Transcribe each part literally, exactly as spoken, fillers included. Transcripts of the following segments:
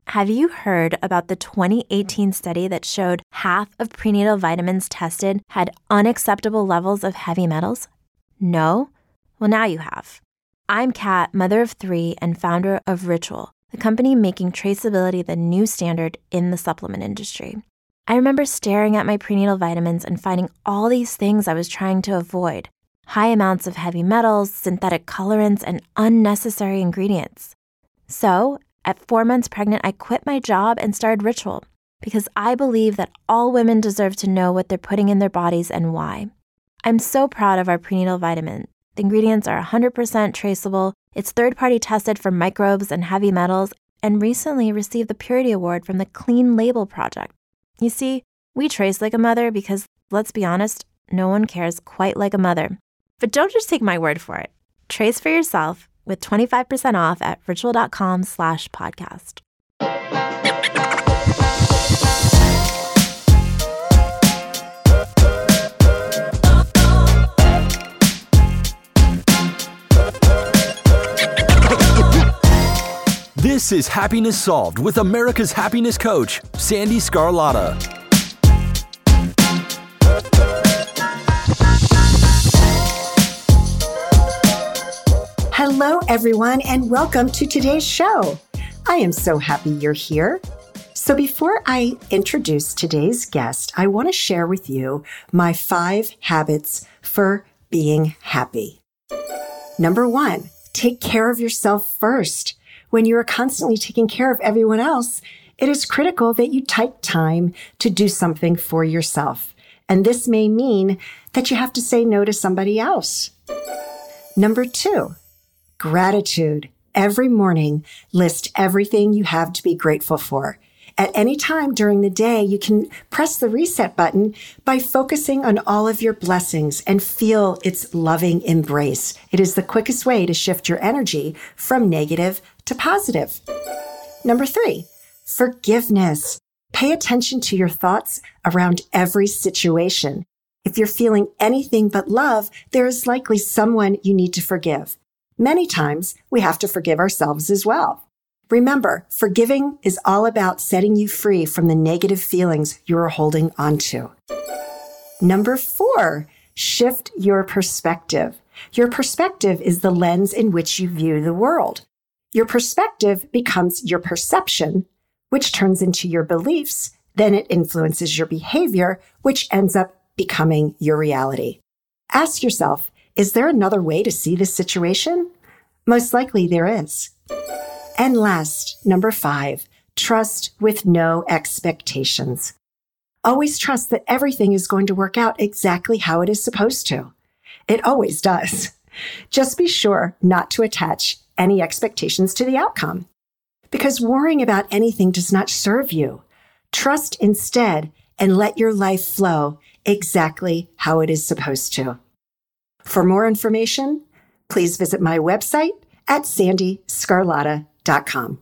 Have you heard about the twenty eighteen study that showed half of prenatal vitamins tested had unacceptable levels of heavy metals? No? Well, now you have. I'm Kat, mother of three and founder of Ritual, the company making traceability the new standard in the supplement industry. I remember staring at my prenatal vitamins and finding all these things I was trying to avoid. High amounts of heavy metals, synthetic colorants, and unnecessary ingredients. So, at four months pregnant, I quit my job and started Ritual because I believe that all women deserve to know what they're putting in their bodies and why. I'm so proud of our prenatal vitamin. The ingredients are one hundred percent traceable, it's third-party tested for microbes and heavy metals, and recently received the Purity Award from the Clean Label Project. You see, we trace like a mother because, let's be honest, no one cares quite like a mother. But don't just take my word for it. Trace for yourself with twenty-five percent off at ritual.com slash podcast. This is Happiness Solved with America's happiness coach, Sandy Scarlatta. Hello, everyone, and welcome to today's show. I am so happy you're here. So before I introduce today's guest, I want to share with you my five habits for being happy. Number one, take care of yourself first. When you are constantly taking care of everyone else, it is critical that you take time to do something for yourself. And this may mean that you have to say no to somebody else. Number two, gratitude. Every morning, list everything you have to be grateful for. At any time during the day, you can press the reset button by focusing on all of your blessings and feel its loving embrace. It is the quickest way to shift your energy from negative to positive. Number three, forgiveness. Pay attention to your thoughts around every situation. If you're feeling anything but love, there is likely someone you need to forgive. Many times, we have to forgive ourselves as well. Remember, forgiving is all about setting you free from the negative feelings you're holding onto. Number four, shift your perspective. Your perspective is the lens in which you view the world. Your perspective becomes your perception, which turns into your beliefs. Then it influences your behavior, which ends up becoming your reality. Ask yourself, is there another way to see this situation? Most likely there is. And last, number five, trust with no expectations. Always trust that everything is going to work out exactly how it is supposed to. It always does. Just be sure not to attach any expectations to the outcome, because worrying about anything does not serve you. Trust instead and let your life flow exactly how it is supposed to. For more information, please visit my website at sandy scarlatta dot com.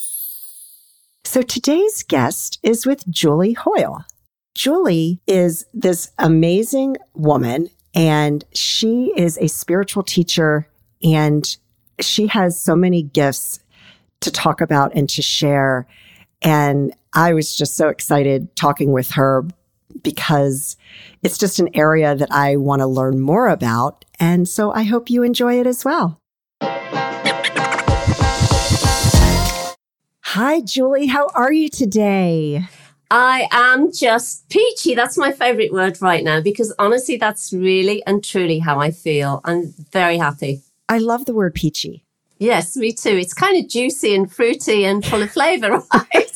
So today's guest is with Julie Hoyle. Julie is this amazing woman, and she is a spiritual teacher, and she has so many gifts to talk about and to share. And I was just so excited talking with her because it's just an area that I want to learn more about. And so I hope you enjoy it as well. Hi, Julie. How are you today? I am just peachy. That's my favorite word right now, because honestly, that's really and truly how I feel. I'm very happy. I love the word peachy. Yes, me too. It's kind of juicy and fruity and full of flavor, right?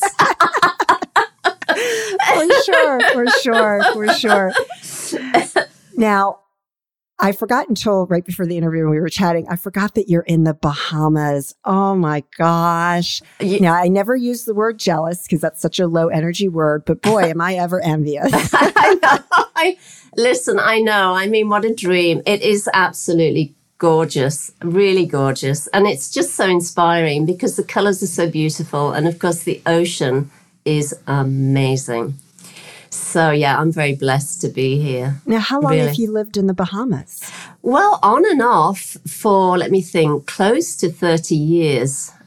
For sure, for sure, for sure. Now, I forgot until right before the interview when we were chatting, I forgot that you're in the Bahamas. Oh my gosh. You, now, I never use the word jealous because that's such a low energy word, but boy, am I ever envious. I know. I, listen, I know. I mean, what a dream. It is absolutely gorgeous, really gorgeous. And it's just so inspiring because the colors are so beautiful. And of course, the ocean is amazing. So, yeah, I'm very blessed to be here. Now, how long really. have you lived in the Bahamas? Well, on and off for, let me think, close to thirty years.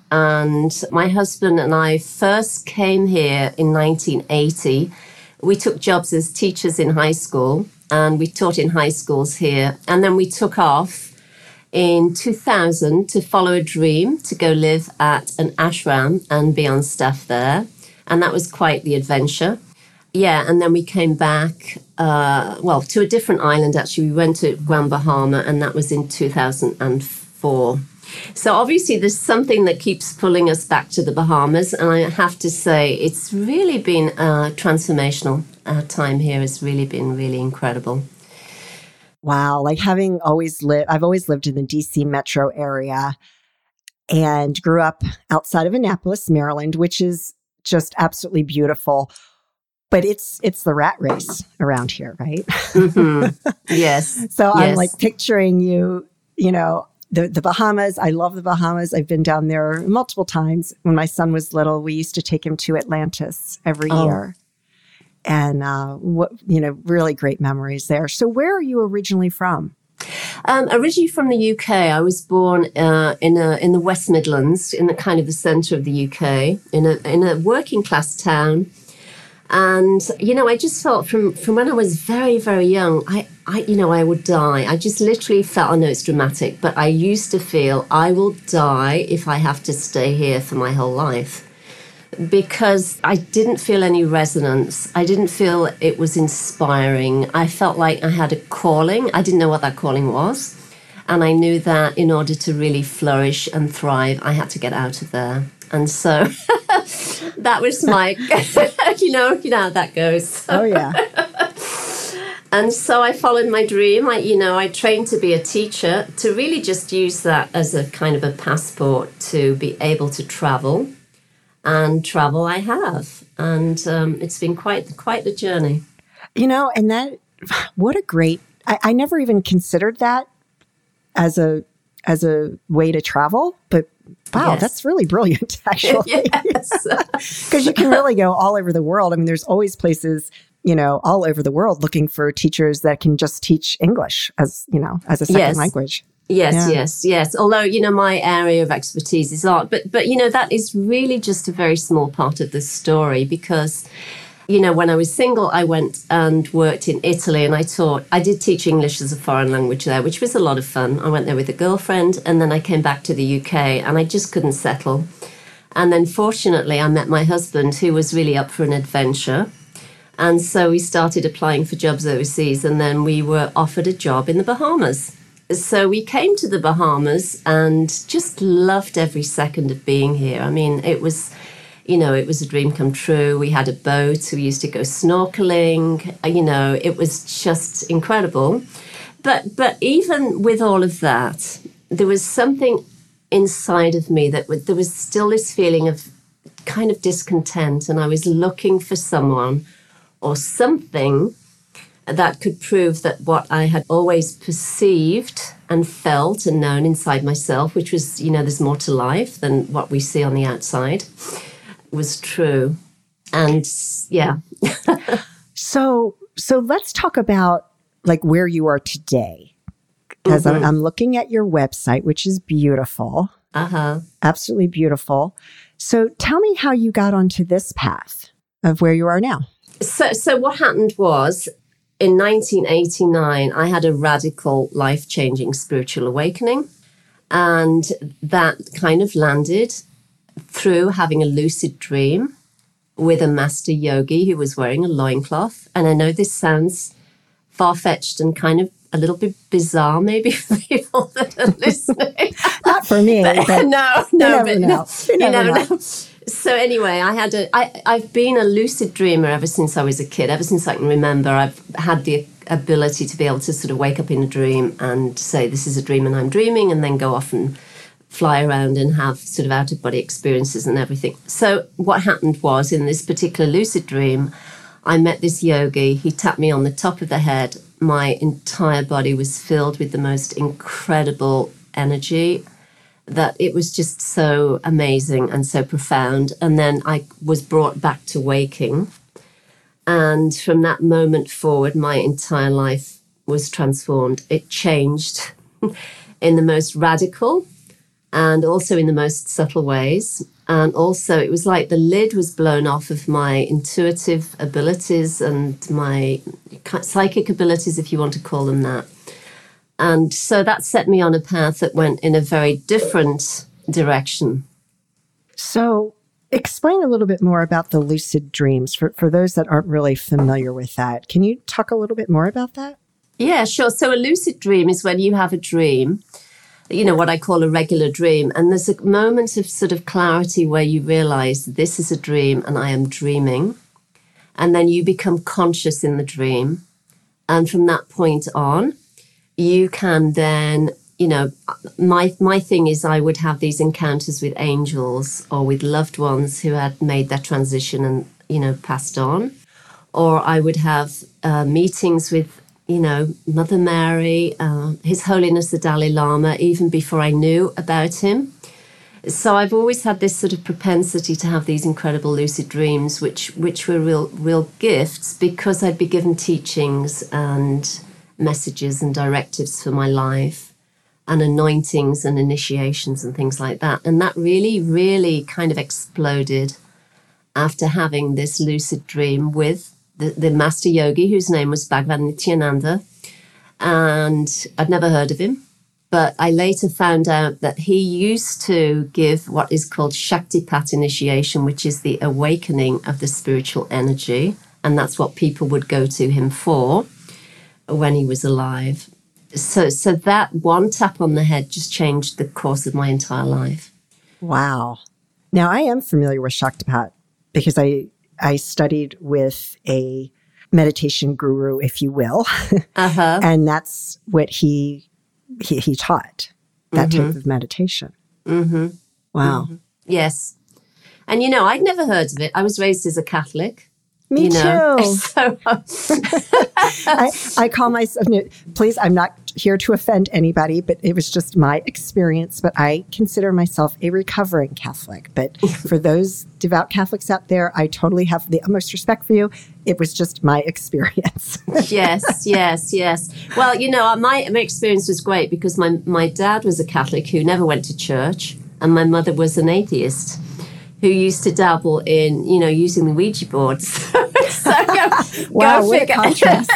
And my husband and I first came here in nineteen eighty. We took jobs as teachers in high school, and we taught in high schools here. And then we took off in two thousand to follow a dream to go live at an ashram and be on staff there. And that was quite the adventure. Yeah, and then we came back, uh, well, to a different island, actually. We went to Guam, Bahama, and that was in two thousand four. So obviously there's something that keeps pulling us back to the Bahamas. And I have to say, it's really been a transformational uh, time here. Has really been really incredible. Wow. Like having always lived, I've always lived in the D C metro area and grew up outside of Annapolis, Maryland, which is just absolutely beautiful. But it's it's the rat race around here, right? Mm-hmm. Yes. So yes. I'm like picturing you, you know, the, the Bahamas. I love the Bahamas. I've been down there multiple times. When my son was little, we used to take him to Atlantis every oh. year. And, uh, what you know, really great memories there. So where are you originally from? Um, originally from the U K. I was born uh, in a, in the West Midlands, in the kind of the centre of the U K, in a in a working class town. And, you know, I just felt from, from when I was very, very young, I, I, you know, I would die. I just literally felt, I know it's dramatic, but I used to feel I will die if I have to stay here for my whole life. Because I didn't feel any resonance. I didn't feel it was inspiring. I felt like I had a calling. I didn't know what that calling was. And I knew that in order to really flourish and thrive, I had to get out of there. And so that was my, you know, you know how that goes. Oh, yeah. And so I followed my dream. I, you know, I trained to be a teacher, to really just use that as a kind of a passport to be able to travel. And travel I have. And um, it's been quite quite the journey. You know, and that, what a great, I, I never even considered that as a as a way to travel, but wow, yes. That's really brilliant, actually. Yes. Because you can really go all over the world. I mean, there's always places, you know, all over the world looking for teachers that can just teach English as, you know, as a second yes. language. Yes, yeah. yes, yes. Although, you know, my area of expertise is art. But, but, you know, that is really just a very small part of the story because, you know, when I was single, I went and worked in Italy and I taught, I did teach English as a foreign language there, which was a lot of fun. I went there with a girlfriend and then I came back to the U K and I just couldn't settle. And then fortunately, I met my husband who was really up for an adventure. And so we started applying for jobs overseas and then we were offered a job in the Bahamas. So we came to the Bahamas and just loved every second of being here. I mean, it was, you know, it was a dream come true. We had a boat. We used to go snorkeling. You know, it was just incredible. But but even with all of that, there was something inside of me that w- there was still this feeling of kind of discontent. And I was looking for someone or something that could prove that what I had always perceived and felt and known inside myself, which was, you know, there's more to life than what we see on the outside, was true. And yeah. so, so let's talk about like where you are today. Because mm-hmm. I'm, I'm looking at your website, which is beautiful. Uh-huh. Absolutely beautiful. So tell me how you got onto this path of where you are now. So, so what happened was, in nineteen eighty-nine, I had a radical, life-changing spiritual awakening. And that kind of landed through having a lucid dream with a master yogi who was wearing a loincloth. And I know this sounds far-fetched and kind of a little bit bizarre maybe for people that are listening. Not for me. But, but no, no, you but never know. no, You you never never know. know. So anyway, I had a, I, I've been a lucid dreamer ever since I was a kid. Ever since I can remember, I've had the ability to be able to sort of wake up in a dream and say, this is a dream and I'm dreaming, and then go off and fly around and have sort of out-of-body experiences and everything. So what happened was, in this particular lucid dream, I met this yogi. He tapped me on the top of the head. My entire body was filled with the most incredible energy, that it was just so amazing and so profound. And then I was brought back to waking. And from that moment forward, my entire life was transformed. It changed in the most radical and also in the most subtle ways. And also it was like the lid was blown off of my intuitive abilities and my psychic abilities, if you want to call them that. And so that set me on a path that went in a very different direction. So explain a little bit more about the lucid dreams for, for those that aren't really familiar with that. Can you talk a little bit more about that? Yeah, sure. So a lucid dream is when you have a dream, you know, what I call a regular dream. And there's a moment of sort of clarity where you realize this is a dream and I am dreaming. And then you become conscious in the dream. And from that point on, you can then, you know, my my thing is I would have these encounters with angels or with loved ones who had made that transition and, you know, passed on. Or I would have uh, meetings with, you know, Mother Mary, uh, His Holiness the Dalai Lama, even before I knew about him. So I've always had this sort of propensity to have these incredible lucid dreams, which which were real real gifts because I'd be given teachings and messages and directives for my life and anointings and initiations and things like that. And that really, really kind of exploded after having this lucid dream with The, the master yogi, whose name was Bhagavan Nityananda, and I'd never heard of him. But I later found out that he used to give what is called Shaktipat initiation, which is the awakening of the spiritual energy. And that's what people would go to him for when he was alive. So, so that one tap on the head just changed the course of my entire life. Wow. Now, I am familiar with Shaktipat because I... I studied with a meditation guru, if you will. Uh-huh. And that's what he he, he taught, that mm-hmm. type of meditation. Mm-hmm. Wow. Mm-hmm. Yes. And, you know, I'd never heard of it. I was raised as a Catholic. Me you know? too. So, I, I call myself, please, I'm not here to offend anybody, but it was just my experience. But I consider myself a recovering Catholic. But for those devout Catholics out there, I totally have the utmost respect for you. It was just my experience. Yes, yes, yes. Well, you know, my, my experience was great because my, my dad was a Catholic who never went to church, and my mother was an atheist who used to dabble in, you know, using the Ouija boards. So go, wow, go what figure. a contrast.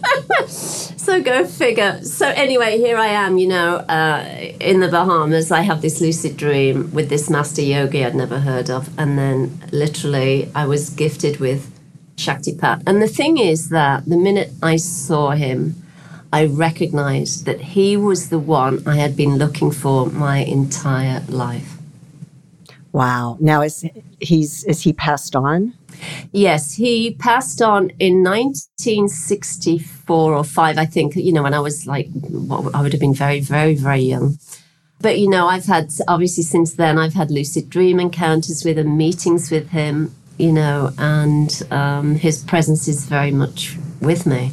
So go figure. So anyway, here I am, you know, uh, in the Bahamas. I have this lucid dream with this master yogi I'd never heard of. And then literally I was gifted with Shaktipat. And the thing is that the minute I saw him, I recognized that he was the one I had been looking for my entire life. Wow. Now, is he's is he passed on? Yes, he passed on in nineteen sixty-four or five, I think, you know, when I was like, well, I would have been very, very, very young. But, you know, I've had, obviously since then, I've had lucid dream encounters with him, meetings with him, you know, and um, his presence is very much with me.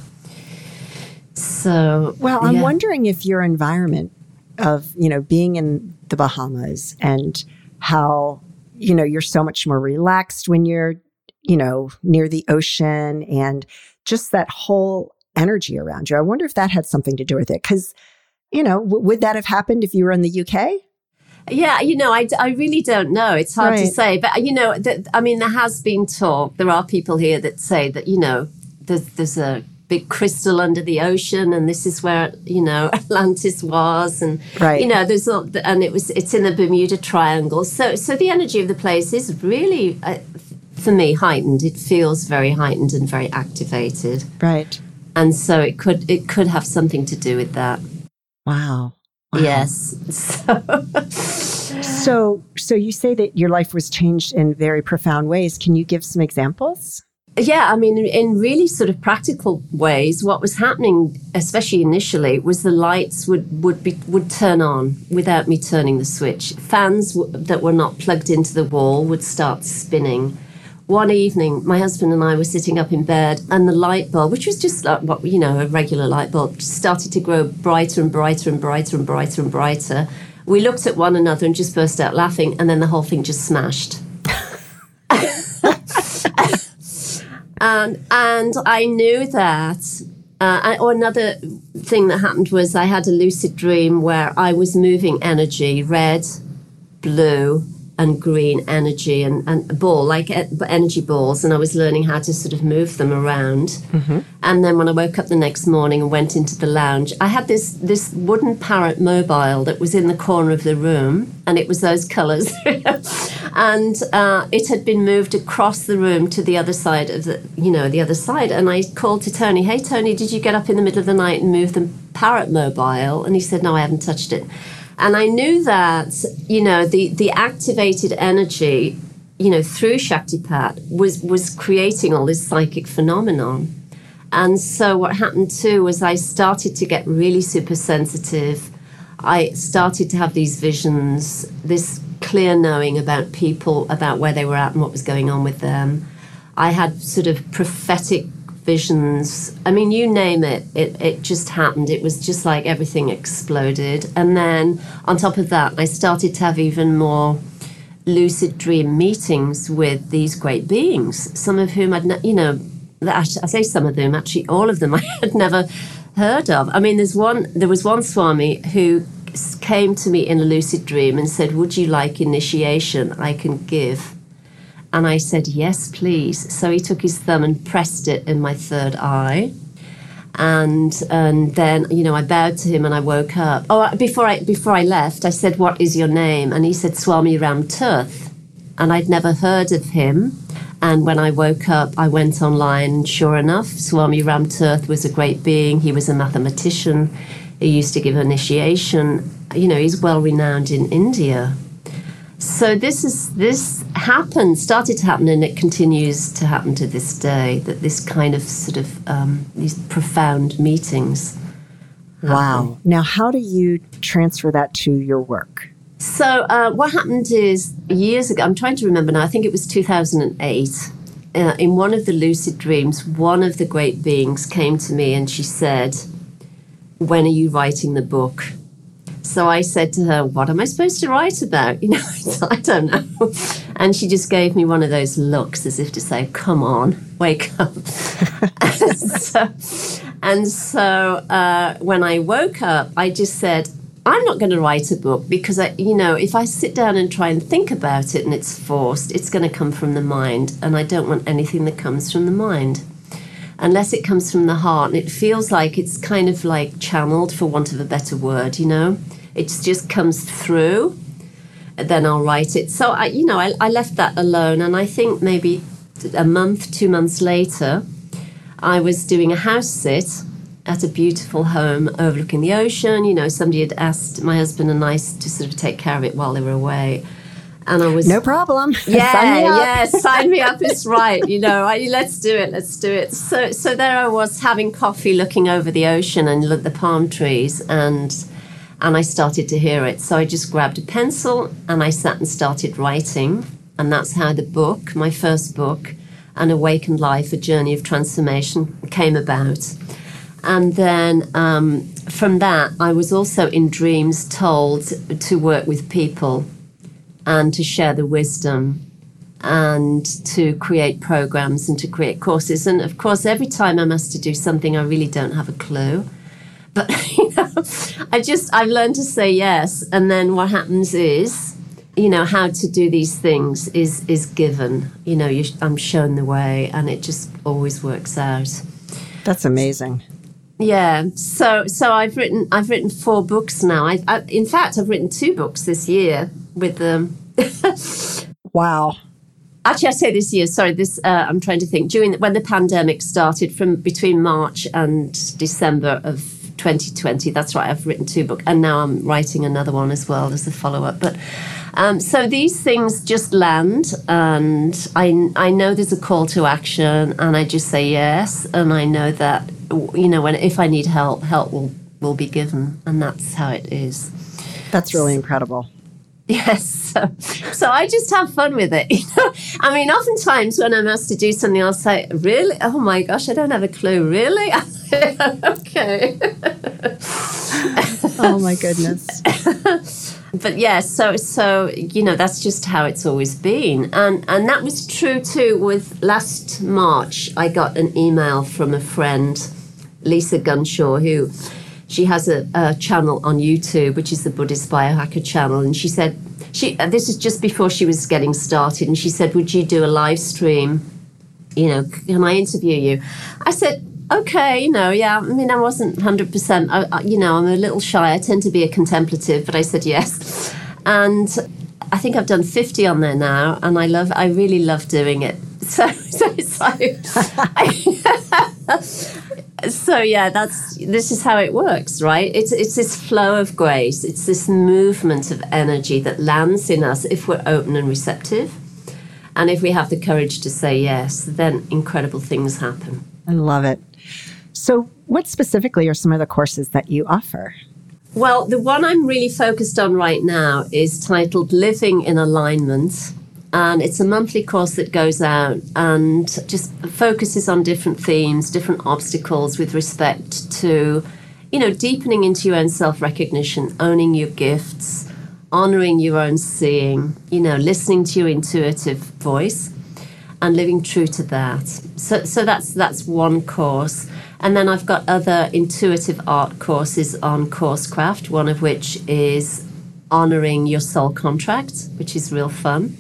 So, well, I'm yeah. wondering if your environment of, you know, being in the Bahamas and how, you know, you're so much more relaxed when you're, you know, near the ocean and just that whole energy around you. I wonder if that had something to do with it. Because, you know, w- would that have happened if you were in the U K? Yeah, you know, I, I really don't know. It's hard right. to say. But, you know, th- I mean, there has been talk. There are people here that say that, you know, there's, there's a big crystal under the ocean, and this is where, you know, Atlantis was, and right. you know, there's all, and it was it's in the Bermuda Triangle. So, so the energy of the place is really, uh, for me, heightened. It feels very heightened and very activated, right? And so it could it could have something to do with that. Wow. Wow. Yes. So, so, so you say that your life was changed in very profound ways. Can you give some examples? Yeah, I mean, in really sort of practical ways, what was happening, especially initially, was the lights would would be would turn on without me turning the switch. Fans w- that were not plugged into the wall would start spinning. One evening, my husband and I were sitting up in bed, and the light bulb, which was just like what you know, a regular light bulb, started to grow brighter and brighter and brighter and brighter and brighter. We looked at one another and just burst out laughing, and then the whole thing just smashed. Um, and I knew that, uh, I, or another thing that happened was I had a lucid dream where I was moving energy, red blue and green energy and, and a ball, like energy balls, and I was learning how to sort of move them around. Mm-hmm. And then when I woke up the next morning and went into the lounge, I had this this wooden Parrot mobile that was in the corner of the room, and it was those colours. And uh, it had been moved across the room to the other side of the, you know, the other side. And I called to Tony, hey, Tony, did you get up in the middle of the night and move the Parrot mobile? And he said, no, I haven't touched it. And I knew that, you know, the, the activated energy, you know, through Shaktipat was, was creating all this psychic phenomenon. And so what happened too was I started to get really super sensitive. I started to have these visions, this clear knowing about people, about where they were at and what was going on with them. I had sort of prophetic visions. I mean, you name it, it, it just happened. It was just like everything exploded. And then on top of that, I started to have even more lucid dream meetings with these great beings, some of whom I'd, ne- you know, I say some of them, actually all of them I had never heard of. I mean, there's one, there was one Swami who came to me in a lucid dream and said, would you like initiation? I can give. And I said, yes, please. So he took his thumb and pressed it in my third eye. And and then, you know, I bowed to him and I woke up. Oh, before I before I left, I said, what is your name? And he said, Swami Ram Tirth. And I'd never heard of him. And when I woke up, I went online, and sure enough, Swami Ram Tirth was a great being. He was a mathematician. He used to give initiation. You know, he's well renowned in India. So this is this happened, started to happen, and it continues to happen to this day, that this kind of sort of, um, these profound meetings happen. Wow. Now, how do you transfer that to your work? So uh, what happened is, years ago, I'm trying to remember now, I think it was two thousand eight, uh, in one of the lucid dreams, one of the great beings came to me and she said, when are you writing the book? So I said to her, what am I supposed to write about? You know, I don't know. And she just gave me one of those looks as if to say, come on, wake up. and so, and so uh, when I woke up, I just said, I'm not going to write a book because, I, you know, if I sit down and try and think about it and it's forced, it's going to come from the mind. And I don't want anything that comes from the mind. Unless it comes from the heart, and it feels like it's kind of like channeled, for want of a better word, you know. It just comes through, and then I'll write it. So, I, you know, I, I left that alone, and I think maybe a month, two months later, I was doing a house sit at a beautiful home overlooking the ocean. You know, somebody had asked my husband and I to sort of take care of it while they were away. And I was no problem. Yeah, sign me up. yeah, sign me up is right. You know, I, let's do it, let's do it. So, so there I was having coffee, looking over the ocean and the palm trees, and and I started to hear it. So I just grabbed a pencil and I sat and started writing, and that's how the book, my first book, An Awakened Life: A Journey of Transformation, came about. And then um, from that, I was also in dreams told to work with people and to share the wisdom and to create programs and to create courses. And of course, every time I'm asked to do something, I really don't have a clue. But, you know, I just, I've learned to say yes. And then what happens is, you know, how to do these things is, is given. You know, you, I'm shown the way, and it just always works out. That's amazing. Yeah, so so I've written I've written four books now. I, I in fact I've written two books this year with them. Wow. Actually, I say this year. Sorry, this uh, I'm trying to think. During when the pandemic started, from between March and December of twenty twenty. That's right. I've written two books, and now I'm writing another one as well as a follow up. But um, so these things just land, and I I know there's a call to action, and I just say yes, and I know that, you know, when if I need help, help will, will be given, and that's how it is. That's really incredible. Yes, so, so I just have fun with it. You know, I mean, oftentimes when I'm asked to do something, I'll say, "Really? Oh my gosh, I don't have a clue. Really? Okay." Oh my goodness. But yeah, so so you know, that's just how it's always been, and and that was true too. With last March, I got an email from a friend, Lisa Gunshaw, who she has a, a channel on YouTube, which is the Buddhist Biohacker channel, and she said, she, this is just before she was getting started, and she said, would you do a live stream? You know, can I interview you? I said, okay, you know, yeah. I mean, I wasn't one hundred percent, I, I, you know, I'm a little shy. I tend to be a contemplative, but I said yes. And I think I've done fifty on there now, and I love, I really love doing it. So, so, so, I, so yeah, that's, this is how it works, right? It's, it's this flow of grace. It's this movement of energy that lands in us if we're open and receptive. And if we have the courage to say yes, then incredible things happen. I love it. So what specifically are some of the courses that you offer? Well, the one I'm really focused on right now is titled Living in Alignment. And it's a monthly course that goes out and just focuses on different themes, different obstacles with respect to, you know, deepening into your own self-recognition, owning your gifts, honoring your own seeing, you know, listening to your intuitive voice and living true to that. So so that's that's one course. And then I've got other intuitive art courses on Coursecraft, one of which is honoring your soul contract, which is real fun.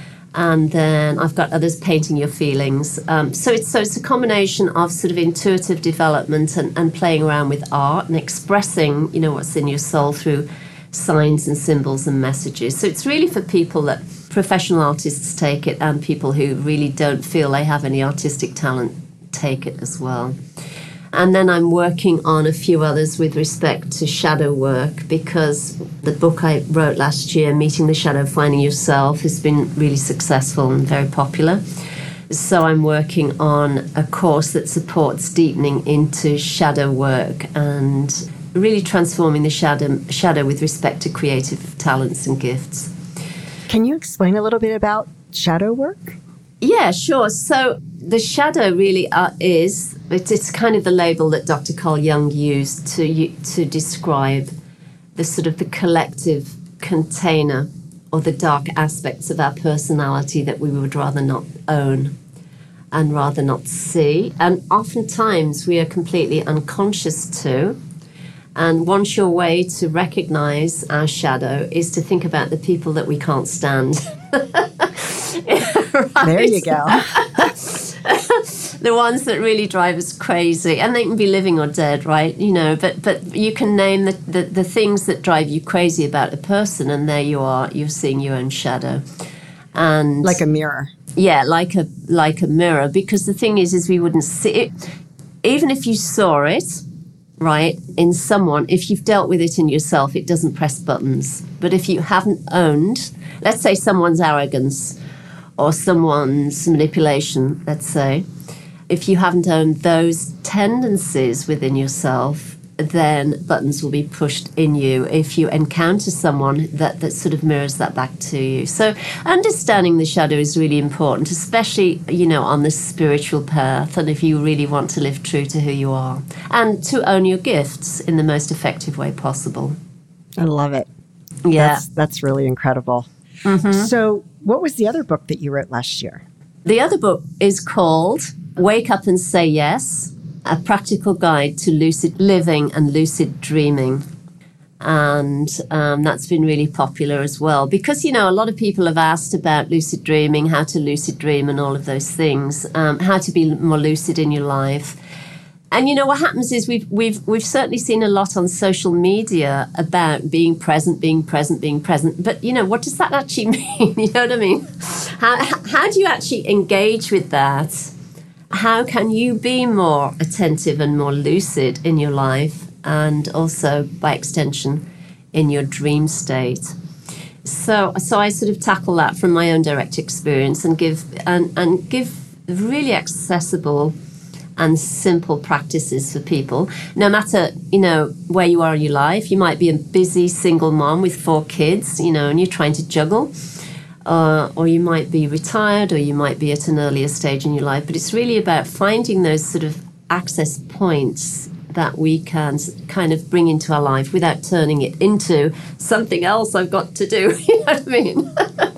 And then I've got others, painting your feelings. Um, so it's so it's a combination of sort of intuitive development and, and playing around with art and expressing, you know, what's in your soul through signs and symbols and messages. So it's really for people that professional artists take it, and people who really don't feel they have any artistic talent take it as well. And then I'm working on a few others with respect to shadow work, because the book I wrote last year, Meeting the Shadow, Finding Yourself, has been really successful and very popular. So I'm working on a course that supports deepening into shadow work and really transforming the shadow, shadow with respect to creative talents and gifts. Can you explain a little bit about shadow work? Yeah, sure. So the shadow really uh, is, it's, it's kind of the label that Doctor Carl Jung used to to describe the sort of the collective container or the dark aspects of our personality that we would rather not own and rather not see. And oftentimes we are completely unconscious too. And one sure way to recognize our shadow is to think about the people that we can't stand. Right? There you go. The ones that really drive us crazy, and they can be living or dead, right? You know, but but you can name the, the, the things that drive you crazy about a person, and there you are, you're seeing your own shadow. And like a mirror. Yeah, like a like a mirror, because the thing is, is we wouldn't see it. Even if you saw it, right, in someone, if you've dealt with it in yourself, it doesn't press buttons. But if you haven't owned, let's say someone's arrogance or someone's manipulation, let's say, if you haven't owned those tendencies within yourself, then buttons will be pushed in you if you encounter someone that, that sort of mirrors that back to you. So understanding the shadow is really important, especially, you know, on the spiritual path, and if you really want to live true to who you are and to own your gifts in the most effective way possible. I love it. Yeah. That's, that's really incredible. Mm-hmm. So what was the other book that you wrote last year? The other book is called Wake Up and Say Yes, A Practical Guide to Lucid Living and Lucid Dreaming. And um, that's been really popular as well. Because, you know, a lot of people have asked about lucid dreaming, how to lucid dream and all of those things, um, how to be more lucid in your life. And, you know, what happens is we've we've we've certainly seen a lot on social media about being present, being present, being present. But, you know, what does that actually mean? You know what I mean? How, how do you actually engage with that? How can you be more attentive and more lucid in your life, and also, by extension, in your dream state? So, so I sort of tackle that from my own direct experience and give and, and give really accessible and simple practices for people. No matter, you know, where you are in your life, you might be a busy single mom with four kids, you know, and you're trying to juggle. Uh, or you might be retired, or you might be at an earlier stage in your life. But it's really about finding those sort of access points that we can kind of bring into our life without turning it into something else I've got to do. You know what I mean?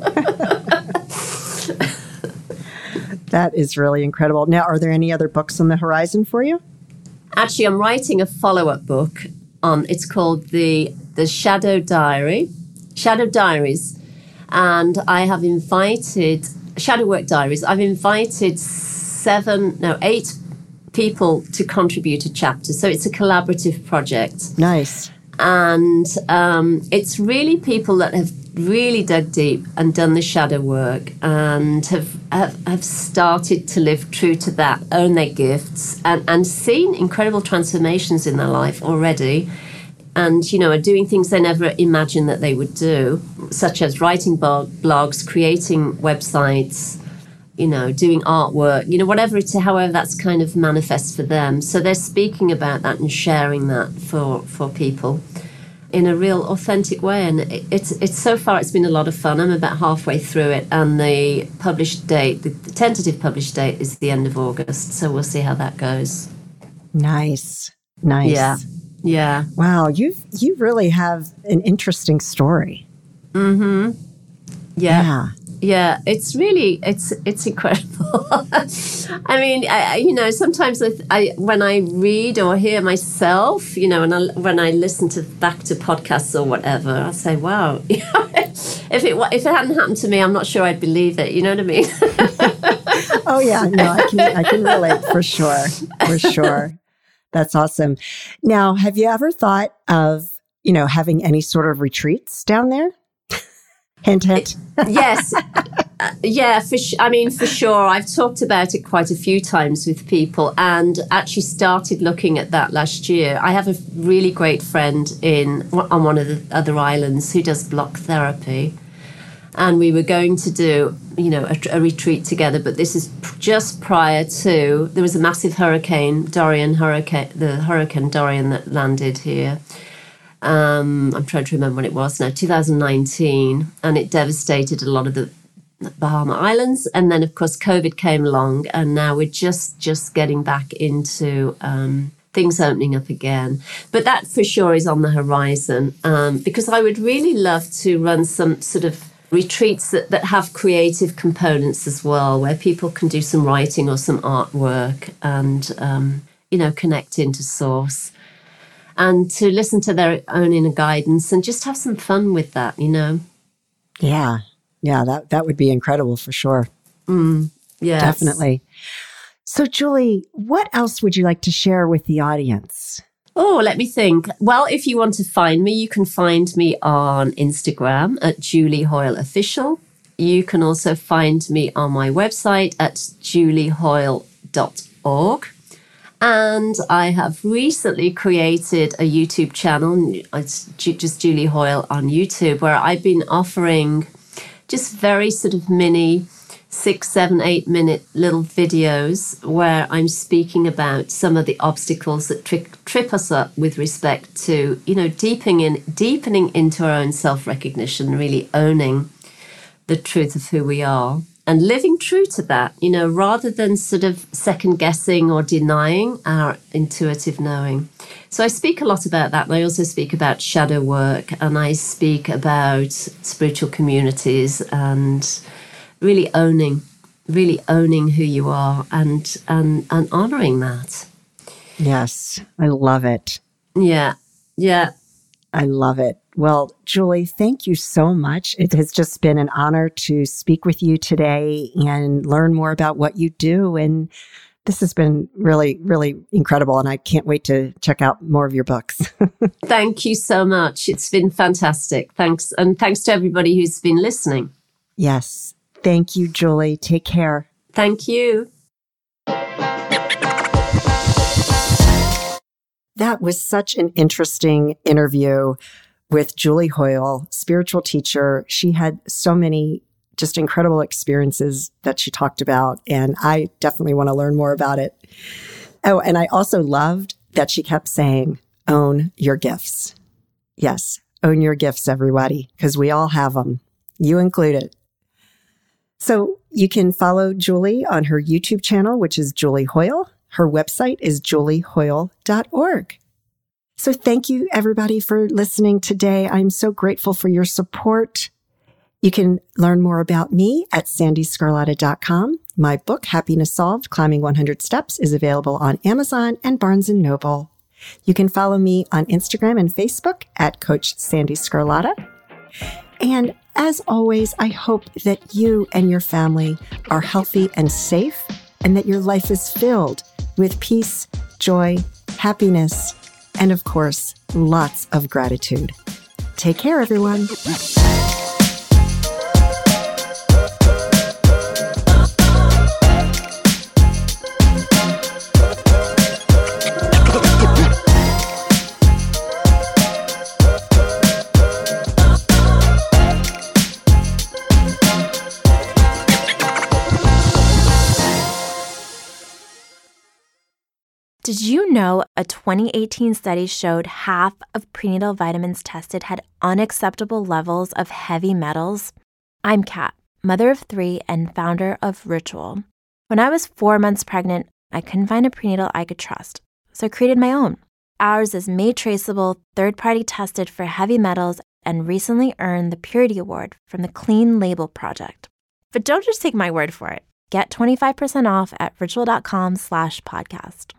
That is really incredible. Now, are there any other books on the horizon for you? Actually, I'm writing a follow-up book on, it's called the the Shadow Diary, Shadow Diaries. And I have invited, Shadow Work Diaries, I've invited seven, no, eight people to contribute a chapter. So it's a collaborative project. Nice. And um, it's really people that have really dug deep and done the shadow work and have, have have started to live true to that, own their gifts, and, and seen incredible transformations in their life already. And, you know, are doing things they never imagined that they would do, such as writing blog, blogs, creating websites, you know, doing artwork, you know, whatever it's, however that's kind of manifests for them. So they're speaking about that and sharing that for, for people in a real authentic way. And it, it's it's so far it's been a lot of fun. I'm about halfway through it, and the published date, the, the tentative published date is the end of August. So we'll see how that goes. Nice. Nice. Yeah. Yeah. Wow, you you really have an interesting story. Mm-hmm. Yeah. Yeah. Yeah, it's really, it's it's incredible. I mean, I, you know, sometimes I, I, when I read or hear myself, you know, and I, when I listen to back to podcasts or whatever, I say, wow, if it if it hadn't happened to me, I'm not sure I'd believe it. You know what I mean? Oh, yeah. No, I can, I can relate for sure. For sure. That's awesome. Now, have you ever thought of, you know, having any sort of retreats down there? Hint, hint. Yes. Uh, yeah, for sh- I mean, for sure. I've talked about it quite a few times with people and actually started looking at that last year. I have a really great friend in on one of the other islands who does block therapy. And we were going to do, you know, a, a retreat together. But this is just prior to, there was a massive hurricane, Dorian hurricane, the hurricane Dorian that landed here. Um, I'm trying to remember when it was now, two thousand nineteen, and it devastated a lot of the Bahama Islands. And then, of course, COVID came along, and now we're just just getting back into um, things opening up again. But that for sure is on the horizon, um, because I would really love to run some sort of retreats that, that have creative components as well, where people can do some writing or some artwork and, um, you know, connect into source. And to listen to their own inner guidance and just have some fun with that, you know? Yeah. Yeah, that, that would be incredible for sure. Mm, yes. Definitely. So, Julie, what else would you like to share with the audience? Oh, let me think. Well, if you want to find me, you can find me on Instagram at Julie Hoyle Official. You can also find me on my website at julie hoyle dot org. And I have recently created a YouTube channel, it's just Julie Hoyle on YouTube, where I've been offering just very sort of mini six, seven, eight minute little videos where I'm speaking about some of the obstacles that tri- trip us up with respect to, you know, deepening in, deepening into our own self-recognition, really owning the truth of who we are. And living true to that, you know, rather than sort of second guessing or denying our intuitive knowing. So I speak a lot about that. And I also speak about shadow work, and I speak about spiritual communities and really owning, really owning who you are and and, and honoring that. Yes, I love it. Yeah, yeah. I love it. Well, Julie, thank you so much. It has just been an honor to speak with you today and learn more about what you do. And this has been really, really incredible. And I can't wait to check out more of your books. Thank you so much. It's been fantastic. Thanks. And thanks to everybody who's been listening. Yes. Thank you, Julie. Take care. Thank you. That was such an interesting interview with Julie Hoyle, spiritual teacher. She had so many just incredible experiences that she talked about, and I definitely want to learn more about it. Oh, and I also loved that she kept saying, own your gifts. Yes, own your gifts, everybody, because we all have them, you included. So you can follow Julie on her YouTube channel, which is Julie Hoyle. Her website is julie hoyle dot org. So thank you, everybody, for listening today. I'm so grateful for your support. You can learn more about me at sandy scarlatta dot com. My book, Happiness Solved, Climbing one hundred Steps, is available on Amazon and Barnes and Noble. You can follow me on Instagram and Facebook at Coach Sandy Scarlatta. And as always, I hope that you and your family are healthy and safe, and that your life is filled with peace, joy, happiness, and of course, lots of gratitude. Take care, everyone. Did you know a twenty eighteen study showed half of prenatal vitamins tested had unacceptable levels of heavy metals? I'm Kat, mother of three and founder of Ritual. When I was four months pregnant, I couldn't find a prenatal I could trust, so I created my own. Ours is made traceable, third-party tested for heavy metals, and recently earned the Purity Award from the Clean Label Project. But don't just take my word for it. Get twenty-five percent off at ritual.com slash podcast.